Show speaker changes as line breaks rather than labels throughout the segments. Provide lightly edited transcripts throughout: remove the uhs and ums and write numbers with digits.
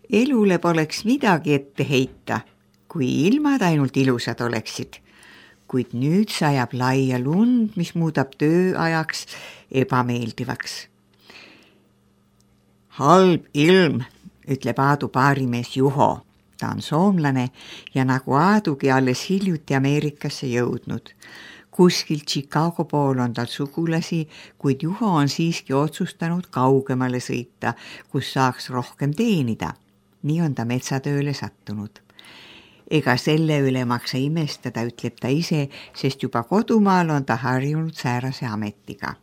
Elule poleks midagi ette heita, kui ilmad ainult ilusad oleksid, kuid nüüd sajab laia lund, mis muudab tööajaks ebameeldivaks. Halb ilm, ütleb Aadu baarimees Juho. Ta on soomlane ja nagu Aadugi alles hiljuti Ameerikasse jõudnud. Kuskil Chicago pool on tal sugulasi, kuid Juho on siiski otsustanud kaugemale sõita, kus saaks rohkem teenida. Nii on ta metsatööle sattunud. Ega selle üle maksa imestada, ütleb ta ise, sest juba kodumaal on ta harjunud säärase ametiga.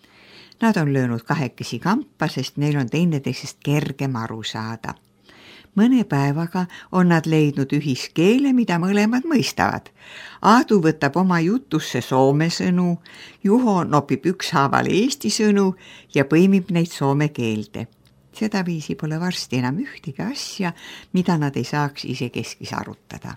Nad on löönud kahekesi kampa, sest neil on teineteisest kergem aru saada. Mõne päevaga on nad leidnud ühiskeele, mida mõlemad mõistavad. Aadu võtab oma jutusse soome sõnu, Juho nopib ükshaaval eesti sõnu ja põimib neid soome keelde. Sedaviisi pole varsti enam ühtegi asja, mida nad ei saaks isekeskis arutada.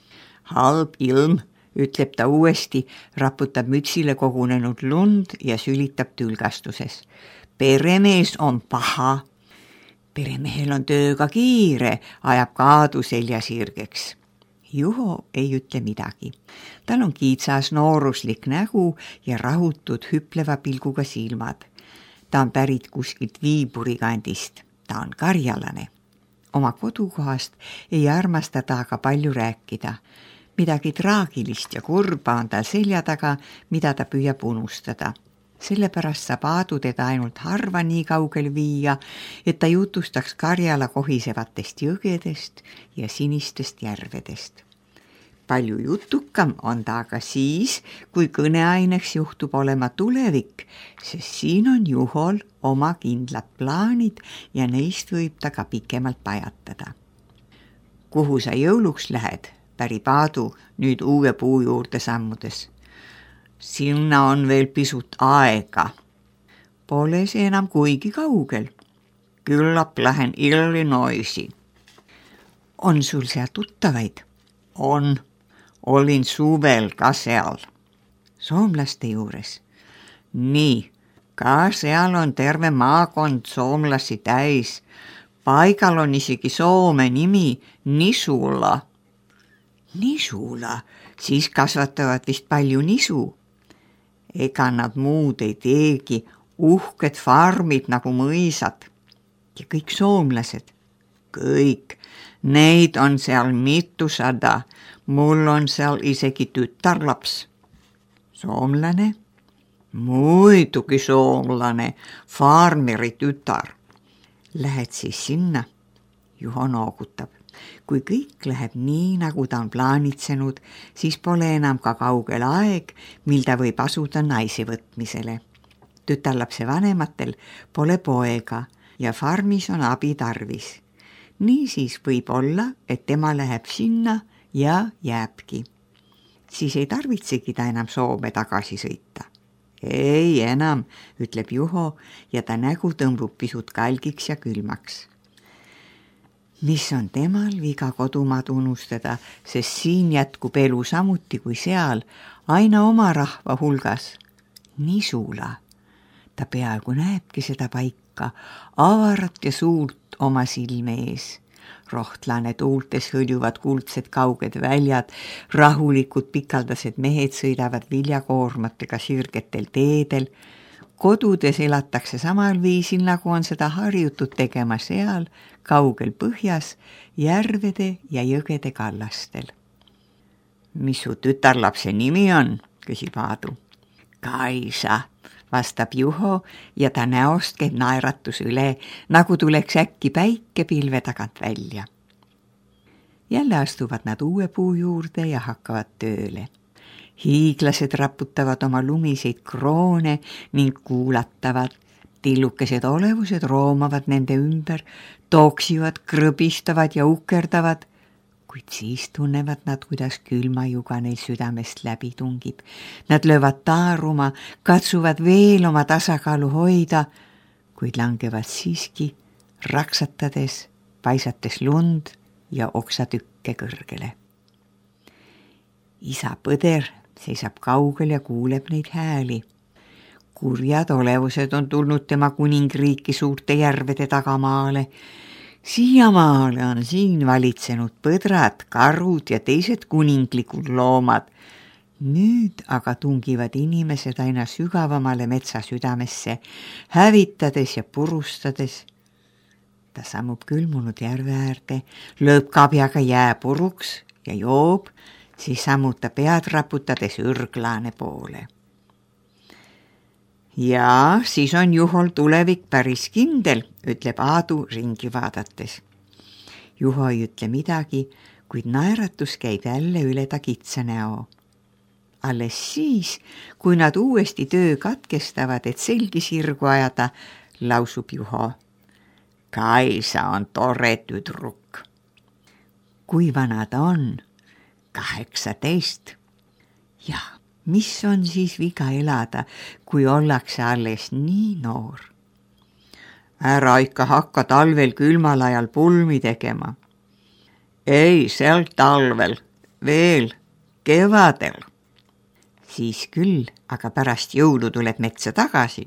Halb ilm, ütleb ta uuesti, raputab mütsile kogunenud lund ja sülitab tülgastuses. Peremees on paha. Peremehel on tööga kiire, ajab ka Aadu selja sirgeks. Juho ei ütle midagi. Tal on kiitsas nooruslik nägu ja rahutud hüpleva pilguga silmad. Ta on pärit kuskilt Viiburi kandist. Ta on karjalane. Oma kodukohast ei armasta ta aga palju rääkida. Midagi traagilist ja kurba on tal selja taga, mida ta püüab unustada. Sellepärast saab Aadu teda ainult harva nii kaugel viia, et ta jutustaks Karjala kohisevatest jõgedest ja sinistest järvedest. Palju jutukam on ta aga siis, kui kõneaineks juhtub olema tulevik, sest siin on Juhol oma kindlad plaanid ja neist võib ta ka pikemalt pajatada. Kuhu sa jõuluks lähed, pärib Aadu nüüd uue puu juurde sammudes. Sinna on veel pisut aega. Pole see enam kuigi kaugel. Küllap lähen Illinoisi. On sul seal tuttavaid? On. Olin suvel ka seal. Soomlaste juures? Nii, ka seal on terve maakond soomlasi täis. Paigal on isegi Soome nimi Nisula. Nisula? Siis kasvatavad vist palju nisu. Ega nad muud ei teegi, uhked farmid nagu mõisad. Ja kõik soomlased? Kõik. Neid on seal mitusada. Mul on seal isegi tütarlaps. Soomlane? Muidugi soomlane, farmeri tütar. Lähed siis sinna? Juho noogutab. Kui kõik läheb nii, nagu ta on plaanitsenud, siis pole enam ka kaugel aeg, mil ta võib asuda naise võtmisele. Tütarlapse vanematel pole poega ja farmis on abi tarvis. Niisiis võib olla, et tema läheb sinna ja jääbki. Siis ei tarvitsegi ta enam Soome tagasi sõita. Ei enam, ütleb Juho ja ta nägu tõmbub pisut kalgiks ja külmaks. Mis on temal viga kodumaad unustada, sest siin jätkub elu samuti kui seal, aina oma rahva hulgas. Nisula. Ta peaaegu näebki seda paika, avarat ja suurt oma silme ees. Rohtlane tuultes hõljuvad kuldsed kauged väljad, rahulikud pikaldased mehed sõidavad viljakoormatega sirgetel teedel. Kodudes elatakse samal viisil, nagu on seda harjutud tegema seal, kaugel põhjas, järvede ja jõgede kallastel. Mis su tütarlapse nimi on, küsib Aadu. Kaisa, vastab Juho ja ta näost käib naeratus üle, nagu tuleks äkki päike pilve tagant välja. Jälle astuvad nad uue puu juurde ja hakkavad tööle. Hiiglased raputavad oma lumiseid kroone ning kuulatavad. Tillukesed olevused roomavad nende ümber, tooksivad, krõbistavad ja ukerdavad, kuid siis tunnevad nad, kuidas külmajuga neil südamest läbi tungib. Nad löövad taaruma, katsuvad veel oma tasakaalu hoida, kuid langevad siiski raksatades, paisates lund ja oksatükke kõrgele. Isa Põder seisab kaugel ja kuuleb neid hääli. Kurjad olevused on tulnud tema kuningriiki suurte järvede tagamaale. Siiamaale on siin valitsenud põdrad, karud ja teised kuninglikud loomad. Nüüd aga tungivad inimesed aina sügavamale metsa südamesse, hävitades ja purustades. Ta sammub külmunud järve äärde, lööb kabjaga jää puruks ja joob, siis sammub ta pead raputades ürglaane poole. Ja siis on Juhol tulevik päris kindel, ütleb Aadu ringi vaadates. Juho ei ütle midagi, kuid naeratus käib jälle üle ta kitsa näo. Alles siis, kui nad uuesti töö katkestavad, et selgi sirgu ajada, lausub Juho. Kaisa on tore tüdruk. Kui vana ta on? 18. Ja mis on siis viga elada, kui ollakse alles nii noor? Ära ikka hakka talvel külmal ajal pulmi tegema. Ei, sel talvel, veel kevadel. Siis küll, aga pärast jõulu tuleb metsa tagasi.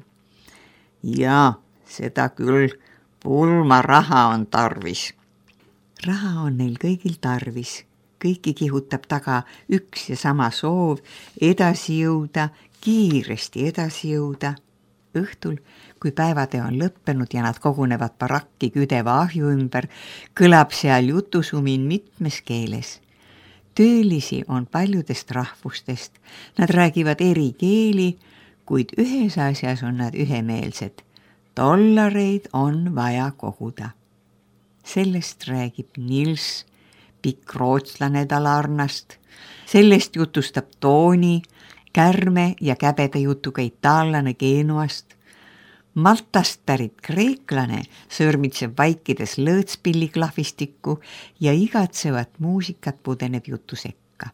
Ja, seda küll, pulmaraha on tarvis. Raha on neil kõigil tarvis. Kõiki kihutab taga üks ja sama soov edasi jõuda, kiiresti edasi jõuda. Õhtul, kui päevatee on lõppenud ja nad kogunevad barakki küdeva ahju ümber, kõlab seal jutusumin mitmes keeles. Töölisi on paljudest rahvustest. Nad räägivad eri keeli, kuid ühes asjas on nad ühemeelsed. Dollareid on vaja koguda. Sellest räägib Nils, pikk rootslane Dalarnast. Sellest jutustab Tooni, kärme ja käbeda jutuga itaallane Genuast. Maltast pärit kreeklane sõrmitseb vaikides lõõtspilliklahvistikku ja igatsevat muusikat pudeneb jutu sekka.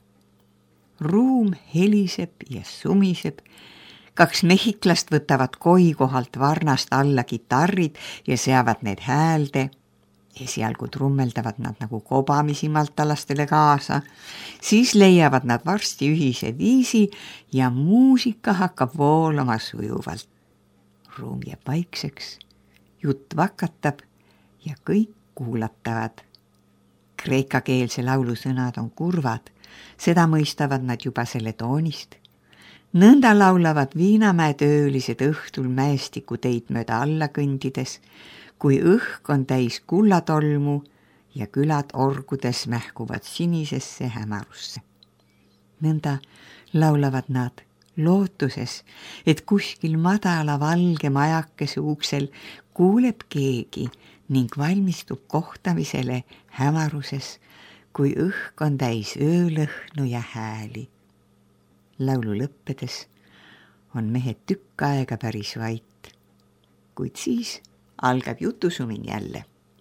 Ruum heliseb ja sumiseb. 2 mehhiklast võtavad koi kohalt varnast alla kitarrid ja seavad need häälde. Esialgu trummeldavad nad nagu kobamisi maltalastele kaasa, siis leiavad nad varsti ühise viisi ja muusika hakkab voolama sujuvalt. Ruum jääb vaikseks, jutt vakatab ja kõik kuulatavad. Kreekakeelse laulu sõnad on kurvad, seda mõistavad nad juba selle toonist. Nõnda laulavad Viinamäe töölised õhtul mäestikuteid mööda alla kõndides, kui õhk on täis kullatolmu ja külad orgudes mähkuvad sinisesse hämarusse. Nõnda laulavad nad lootuses, et kuskil madala valge majakese uksel kuuleb keegi ning valmistub kohtamisele hämaruses, kui õhk on täis öölõhnu ja hääli. Laulu lõppedes on mehed tükk aega päris vait, kuid siis algab jutusumin jälle.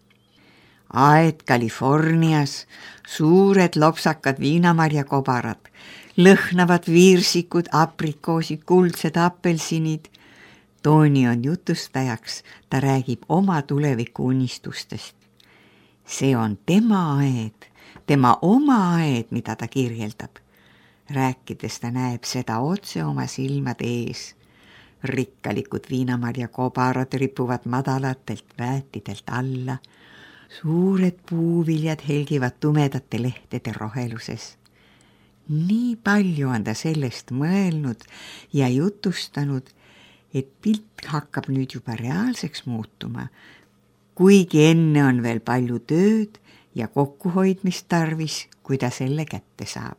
Aed Californias, suured lopsakad viinamarjakobarad, lõhnavad viirsikud, aprikoosid, kuldsed apelsinid. Tooni on jutustajaks, ta räägib oma tuleviku unistustest. See on tema aed, tema oma aed, mida ta kirjeldab. Rääkides ta näeb seda otse oma silmade ees. Rikkalikud viinamarjakobarad ripuvad madalatelt väetidelt alla. Suured puuviljad helgivad tumedate lehtede roheluses. Nii palju on ta sellest mõelnud ja jutustanud, et pilt hakkab nüüd juba reaalseks muutuma, kuigi enne on veel palju tööd ja kokkuhoidmist tarvis, kui ta selle kätte saab.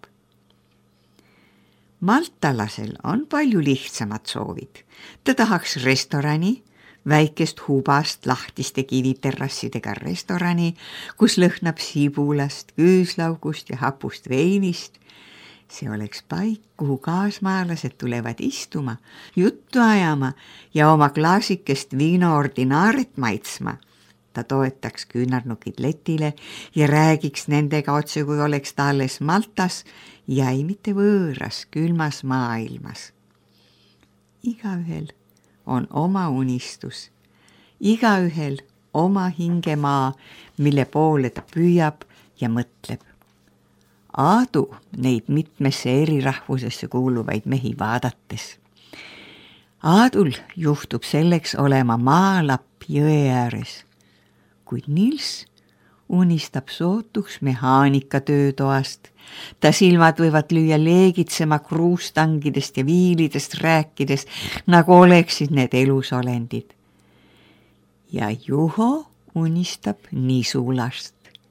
Maltalasel on palju lihtsamad soovid. Ta tahaks restorani, väikest hubast lahtiste kiviterrassidega restorani, kus lõhnab sibulast, küüslaugust ja hapust veinist. See oleks paik, kuhu kaasmaalased tulevad istuma, juttu ajama ja oma klaasikest viino ordinaaret maitsma. Ta toetaks küünarnukid letile ja räägiks nendega otse, kui oleks ta alles Maltas ja ei mitte võõras külmas maailmas. Igaühel on oma unistus, igaühel oma hingemaa, mille poole ta püüab ja mõtleb. Aadu neid mitmesse eri rahvusesse kuuluvaid mehi vaadates. Aadul juhtub selleks olema maalapp jõe ääres, kuid Nils unistab sootuks mehaanika töötoast. Ta silmad võivad lüüa leegitsema kruustangidest ja viilidest rääkides, nagu oleksid need elusolendid. Ja Juho unistab nisulast.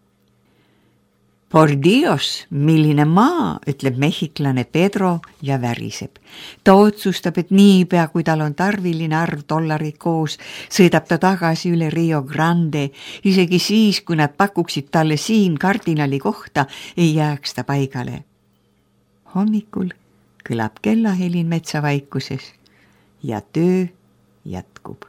Por Dios, milline maa, ütleb mehhiklane Pedro ja väriseb. Ta otsustab, et niipea, kui tal on tarviline arv dollarit koos, sõidab ta tagasi üle Rio Grande, isegi siis, kui nad pakuksid talle siin kardinali kohta, ei jääks ta paigale. Hommikul kõlab kellahelin metsavaikuses ja töö jätkub.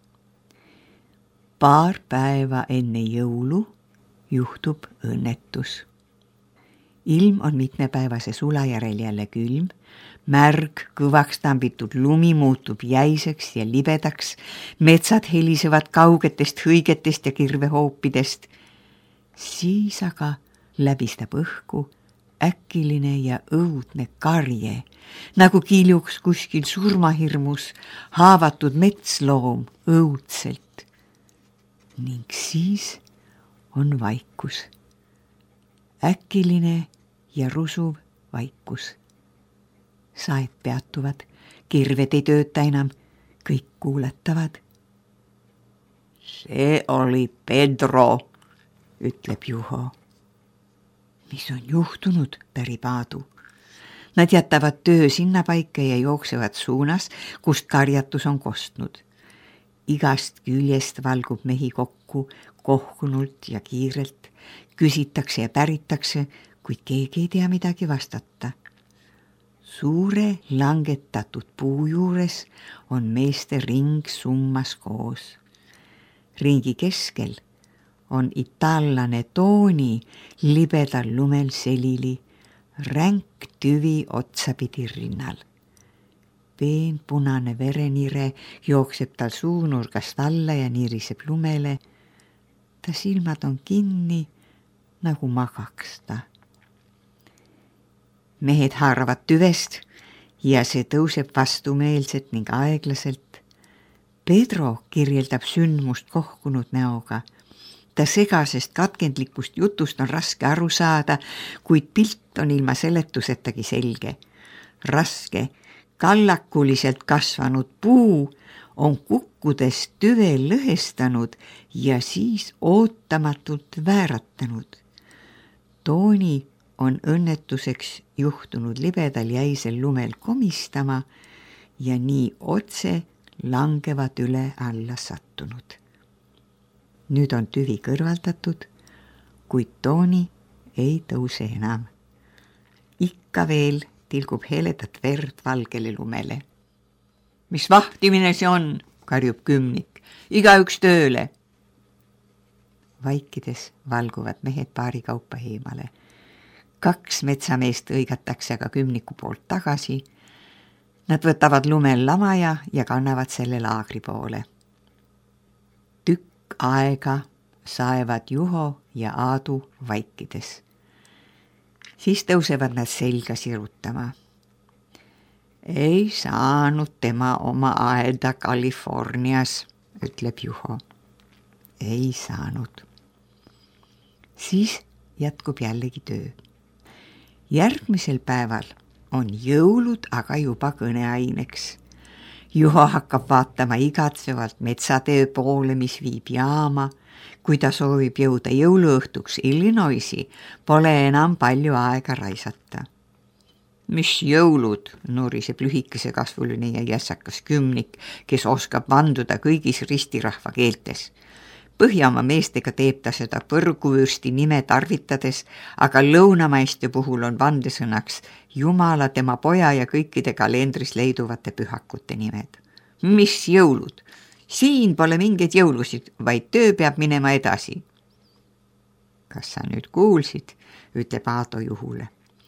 Paar päeva enne jõulu juhtub õnnetus. Ilm on mitmepäevase sula järel jälle külm, märg, kõvaks tambitud lumi muutub jäiseks ja libedaks, metsad helisevad kaugetest hõigetest ja kirvehoopidest. Siis aga läbistab õhku äkiline ja õudne karje, nagu kiljuks kuskil surmahirmus haavatud metsloom õudselt. Ning siis on vaikus. Äkiline ja rusuv vaikus. Saed peatuvad, kirved ei tööta enam, kõik kuuletavad. See oli Pedro, ütleb Juho. Mis on juhtunud, pärib Aadu. Nad jätavad töö sinnapaika ja jooksevad suunas, kust karjatus on kostnud. Igast küljest valgub mehi kokku, kohkunult ja kiirelt, küsitakse ja päritakse, kuid keegi ei tea midagi vastata. Suure langetatud puu juures on meeste ring summas koos. Ringi keskel on itaallane Toni libedal lumel selili, ränk tüvi otsapidi rinnal. Peenpunane verenire jookseb tal suunurgast alla ja niriseb lumele. Ta silmad on kinni, nagu magaks ta. Mehed haaravad tüvest ja see tõuseb vastumeelselt ning aeglaselt. Pedro kirjeldab sündmust kohkunud näoga. Ta segasest katkendlikust jutust on raske aru saada, kuid pilt on ilma seletusetagi selge. Raske, kallakuliselt kasvanud puu on kukkudes tüve lõhestanud ja siis ootamatult vääratanud. Toni on õnnetuseks juhtunud libedal jäisel lumel komistama ja nii otse langevad üle alla sattunud. Nüüd on tüvi kõrvaldatud, kuid Toni ei tõuse enam. Ikka veel tilgub heledat verd valgele lumele. Mis vahtimine see on, karjub kümnik. Igaüks tööle. Vaikides valguvad mehed paari kaupa eemale. 2 metsameest õigatakse aga kümniku poolt tagasi. Nad võtavad lumel lamaja ja kannavad selle laagri poole. Tükk aega saevad Juho ja Aadu vaikides. Siis tõusevad nad selga sirutama. Ei saanud tema oma aeda Californias, ütleb Juho. Ei saanud. Siis jätkub jällegi töö. Järgmisel päeval on jõulud aga juba kõneaineks. Juho hakkab vaatama igatsevalt metsatöö poole, mis viib jaama. Kui ta soovib jõuda jõuluõhtuks Illinoisi, pole enam palju aega raisata. Mis jõulud, nuriseb lühikese kasvuline ja jässakas kümnik, kes oskab vanduda kõigis ristirahva keeltes. Põhjamaa meestega teeb ta seda põrguvürsti nime tarvitades, aga lõunamaiste puhul on vandesõnaks Jumala, tema poja ja kõikide kalendris leiduvate pühakute nimed. Mis jõulud? Siin pole mingeid jõulusid, vaid töö peab minema edasi. Kas sa nüüd kuulsid, ütleb Aado Juhule.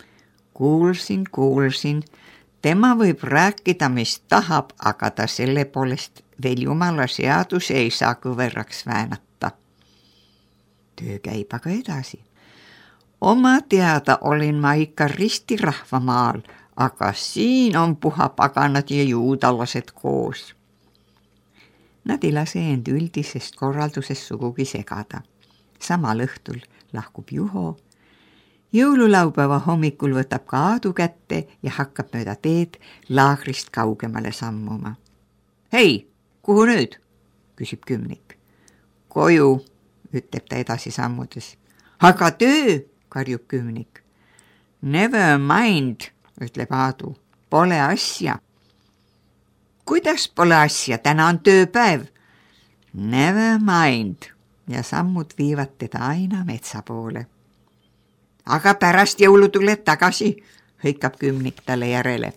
Kuulsin. Tema võib rääkida, mis tahab, aga ta selle poolest veel Jumala seaduse ei saa kõveraks väänata. Töö käib aga edasi. Oma teada olin ma ikka ristirahvamaal, aga siin on puhapaganad ja juudalased koos. Nad ei lase end üldisest korraldusest sugugi segada. Samal õhtul lahkub Juho. Jõululaupäeva hommikul võtab ka Aadu kätte ja hakkab mööda teed laagrist kaugemale sammuma. Hei, kuhu nüüd? Küsib Kümnik. Koju, ütleb ta edasi sammudes. Aga töö, karjub Kümnik. Never mind, ütleb Aadu. Pole asja. Kuidas pole asja? Täna on tööpäev. Never mind. Ja sammud viivad teda aina metsa poole. Aga pärast jõulu tuled tagasi, hõikab Kümnik talle järele.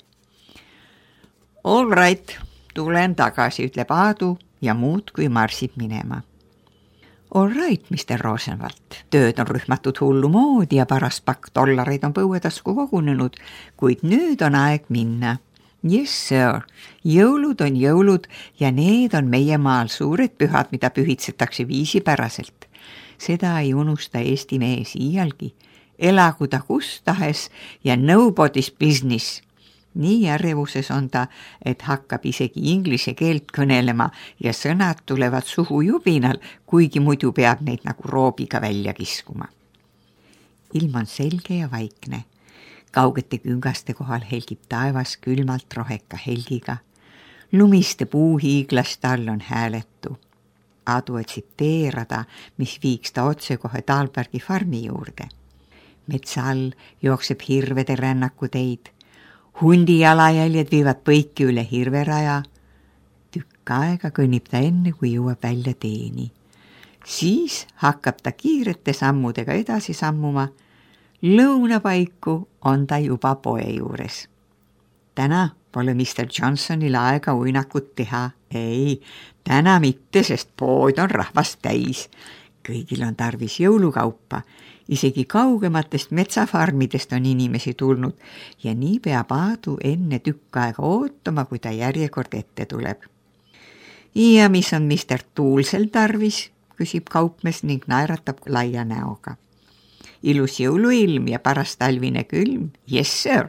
All right, tulen tagasi, ütleb Aadu ja muudkui marsib minema. All right, Mr. Rosenwald, tööd on rühmatud hullu moodi ja paras pakk dollareid on põuetasku kogunenud, kuid nüüd on aeg minna. Yes, sir, jõulud on jõulud ja need on meie maal suured pühad, mida pühitsetakse viisipäraselt. Seda ei unusta Eesti mees iialgi. Elagu ta kus tahes ja nobody's business. Nii ärrevuses on ta, et hakkab isegi inglise keelt kõnelema ja sõnad tulevad suhu jubinal, kuigi muidu peab neid nagu roobiga välja kiskuma. Ilm on selge ja vaikne. Kaugete küngaste kohal helgib taevas külmalt roheka helgiga. Lumiste puuhiiglaste all on hääletu. Aadu otsib teerada, mis viiks ta otse kohe Dahlbergi farmi juurde. Metsa all jookseb hirvede rännakuteid. Hundi jalajäljed viivad põiki üle hirveraja. Tükk aega kõnnib ta enne, kui jõuab välja teeni. Siis hakkab ta kiirete sammudega edasi sammuma. Lõunapaiku on ta juba poe juures. Täna pole Mr. Johnsonil aega uinakut teha. Ei, täna mitte, sest pood on rahvast täis. Kõigil on tarvis jõulukaupa. Isegi kaugematest metsafarmidest on inimesi tulnud ja nii peab Aadu enne tükk aega ootama, kui ta järjekord ette tuleb. Ja mis on Mr. Tuulsel tarvis, küsib kaupmees ning naeratab laia näoga. Ilus jõuluilm ja paras talvine külm, yes sir.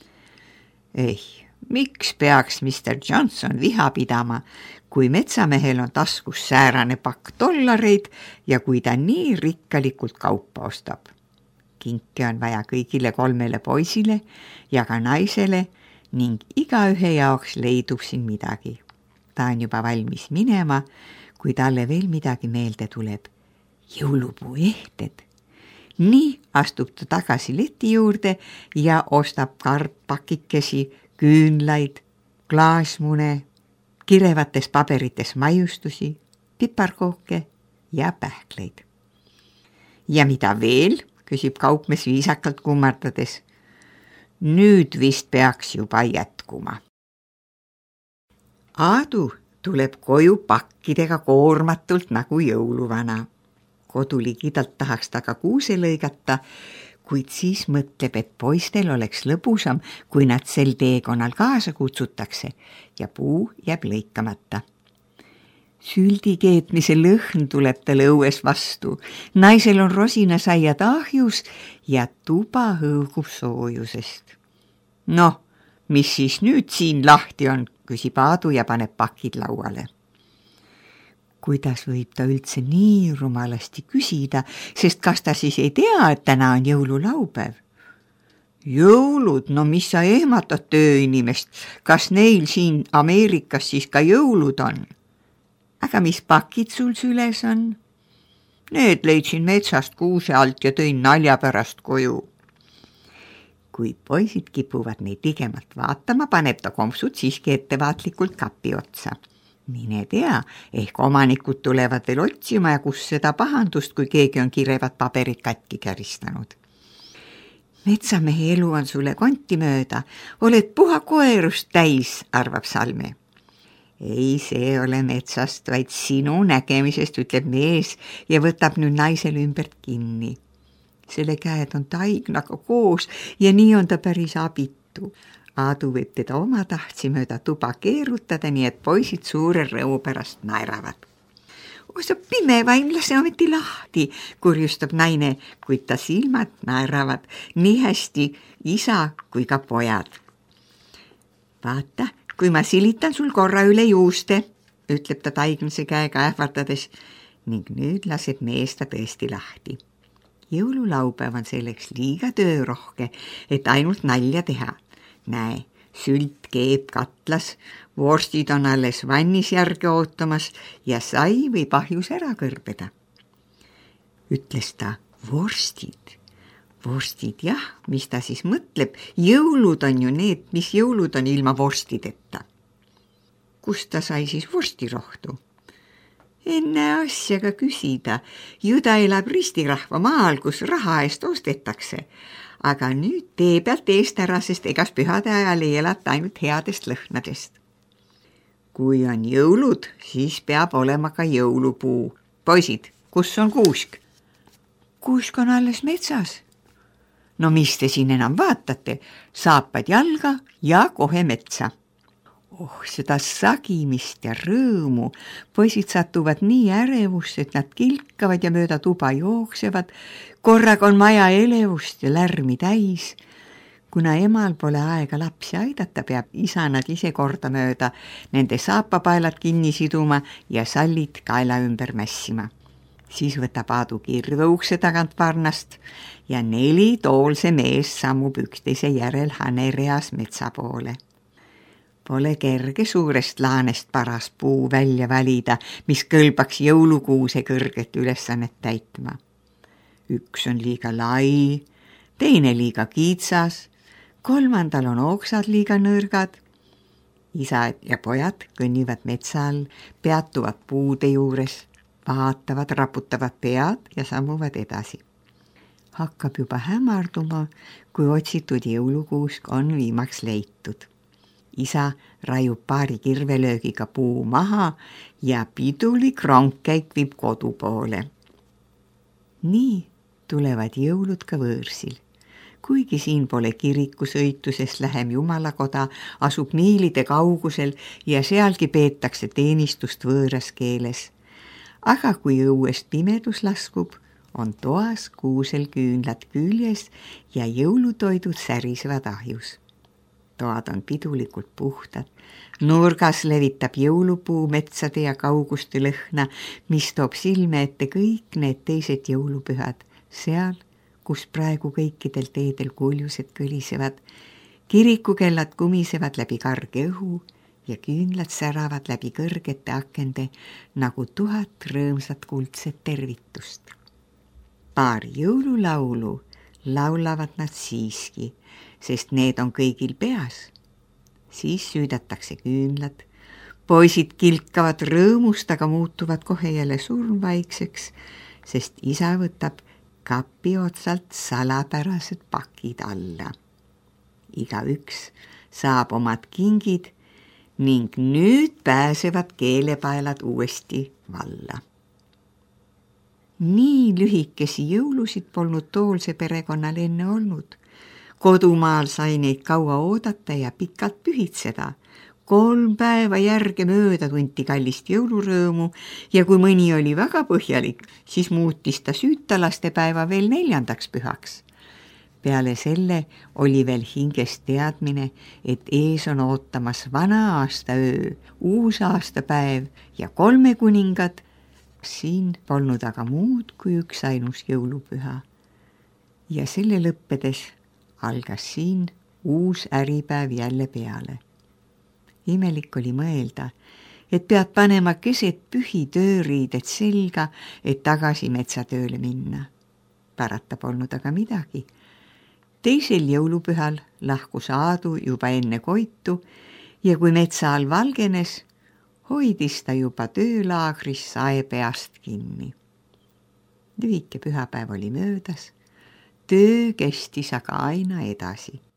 Ei, miks peaks Mr. Johnson viha pidama, kui metsamehel on taskus säärane pakk dollareid ja kui ta nii rikkalikult kaupa ostab. Kinke on vaja kõigile 3 poisile ja ka naisele ning igaühe jaoks leidub siin midagi. Ta on juba valmis minema, kui talle veel midagi meelde tuleb. Jõulupuu ehted. Nii astub ta tagasi leti juurde ja ostab karppakikesi, küünlaid, klaasmune, kirevates paberites maiustusi, piparkooke ja pähkleid. Ja mida veel, küsib kaupmees viisakalt kummardades. Nüüd vist peaks juba jätkuma. Aadu tuleb koju pakkidega koormatult nagu jõuluvana. Kodu ligidalt tahaks ta ka kuuse lõigata, kuid siis mõtleb, et poistel oleks lõbusam, kui nad sel teekonnal kaasa kutsutakse ja puu jääb lõikamata. Süldi keetmise lõhn tuleb talle õues vastu. Naisel on rosinasaiad ahjus ja tuba hõõgub soojusest. Noh, mis siis nüüd siin lahti on, küsib Aadu ja paneb pakid lauale. Kuidas võib ta üldse nii rumalasti küsida, sest kas ta siis ei tea, et täna on jõululaupäev? Jõulud, no mis sa ehmatad tööinimest, kas neil siin Ameerikas siis ka jõulud on? Aga mis pakid sul süles on? Need leidsin metsast kuuse alt ja tõin nalja pärast koju. Kui poisid kipuvad neid ligemalt vaatama, paneb ta kompsud siiski ettevaatlikult kapi otsa. Mine tea, ehk omanikud tulevad veel otsima ja kus seda pahandust, kui keegi on kirevad paberid katki käristanud. Metsamehe elu on sulle konti mööda, oled puha koerust täis, arvab Salme. Ei, see ole metsast, vaid sinu nägemisest, ütleb mees ja võtab nüüd naisel ümbert kinni. Selle käed on taignaga koos ja nii on ta päris abitu. Aadu võib teda oma tahtsi mööda tuba keerutada, nii et poisid suure rõõmu pärast naeravad. Sa pime vaim, lase ometi lahti, kurjustab naine, kuid ta silmad naeravad nii hästi isa kui ka pojad. Vaata, kui ma silitan sul korra üle juuste, ütleb ta taignase käega ähvardades, ning nüüd laseb mees ta tõesti lahti. Jõululaupäev on selleks liiga töörohke, et ainult nalja teha. Näe, sült keeb katlas, vorstid on alles vannis järge ootamas ja sai võib ahjus ära kõrbeda. Ütles ta, vorstid, jah, mis ta siis mõtleb, jõulud on ju need, mis jõulud on ilma vorstideta. Kust ta sai siis vorstirohtu? Enne asjaga küsida, ju ta elab ristirahva maal, kus raha eest ostetakse, aga nüüd tee pealt eest ära, sest egas pühade ajal ei elata ainult headest lõhnadest. Kui on jõulud, siis peab olema ka jõulupuu. Poisid, kus on kuusk? Kuusk on alles metsas. No mis te siin enam vaatate? Saapad jalga ja kohe metsa. Seda sagimist ja rõõmu. Poisid satuvad nii ärevust, et nad kilkavad ja mööda tuba jooksevad. Korraga on maja elevust ja lärmi täis. Kuna emal pole aega lapsi aidata, peab isa nad ise kordamööda nende saapapaelad kinni siduma ja sallid kaela ümber mässima. Siis võtab Aadu kirve ukse tagant varnast ja 4 toolse mees sammub üksteise järel hanereas metsa poole. Pole kerge suurest laanest paras puu välja valida, mis kõlbaks jõulukuuse kõrget ülesannet täitma. Üks on liiga lai, teine liiga kiitsas, 3. on oksad liiga nõrgad. Isa ja pojad kõnnivad metsa all, peatuvad puude juures, vaatavad, raputavad pead ja sammuvad edasi. Hakkab juba hämarduma, kui otsitud jõulukuusk on viimaks leitud. Isa raiub paari kirvelöögiga puu maha ja pidulik rongkäik viib kodu poole. Nii tulevad jõulud ka võõrsil. Kuigi siin pole kirikusõitu, sest lähem jumalakoda asub miilide kaugusel ja sealgi peetakse teenistust võõras keeles. Aga kui õuest pimedus laskub, on toas kuusel küünlad küljes ja jõulutoidud särisevad ahjus. Toad on pidulikult puhtad. Nurgas levitab jõulupuu metsade ja kauguste lõhna, mis toob silme ette kõik need teised jõulupühad, seal, kus praegu kõikidel teedel kuljused kõlisevad, kirikukellad kumisevad läbi karge õhu ja küünlad säravad läbi kõrgete akende nagu 1000 rõõmsat kuldset tervitust. Paar jõululaulu laulavad nad siiski, sest need on kõigil peas. Siis süüdatakse küünlad, poisid kilkavad rõõmust, aga muutuvad kohe jälle surmvaikseks, sest isa võtab kapi otsalt salapärased pakid alla. Igaüks saab omad kingid ning nüüd pääsevad keelepaelad uuesti valla. Nii lühikesi jõulusid polnud Toolse perekonnal enne olnud. Kodumaal sai neid kaua oodata ja pikalt pühitseda. 3 päeva järge mööda tunti kallist jõulurõõmu ja kui mõni oli väga põhjalik, siis muutis ta süütalastepäeva veel 4. pühaks. Peale selle oli veel hinges teadmine, et ees on ootamas vana aastaöö, uus aastapäev ja 3 kuningad. Siin polnud aga muud kui üks ainus jõulupüha. Ja selle lõppedes algas siin uus äripäev jälle peale. Imelik oli mõelda, et pead panema keset pühi tööriided selga, et tagasi metsatööle minna. Parata polnud aga midagi. 2. jõulupühal lahkus Aadu juba enne koitu ja kui metsa all valgenes, hoidis ta juba töölaagris saepeast kinni. Lühike pühapäev oli möödas, töö kestis aga aina edasi.